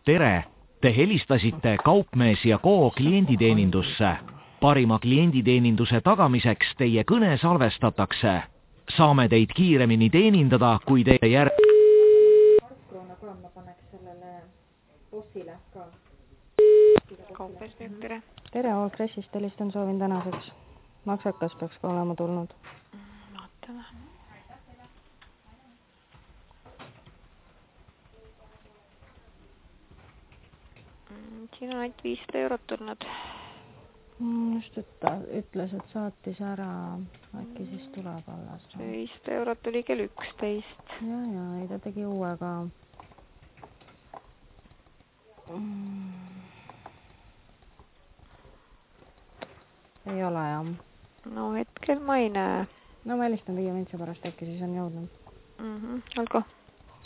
Tere! Te helistasite Kaupmees ja Ko klienditeenindusse. Parima klienditeeninduse tagamiseks teie kõne salvestatakse. Saame teid kiiremini teenindada, kui teie Kroona ka, ma paneks sellele bossile ka. Kaupmees nüüd, tere. Tere, Allpressist helistan, soovin tänaseks. Maksakas peaks ka olema tulnud. Vaatame. Siin on ainult 500 eurot tulnud. Just, et ta ütles, et saatis ära. Äkki siis tuleb alles. 500 eurot tuli kell 11. Ja, ei ta tegi uue ka. Ei ole, jah. No hetkel ma ei näe. No ma helistan 5 minuti pärast, äkki siis on jõudnud. Olgu.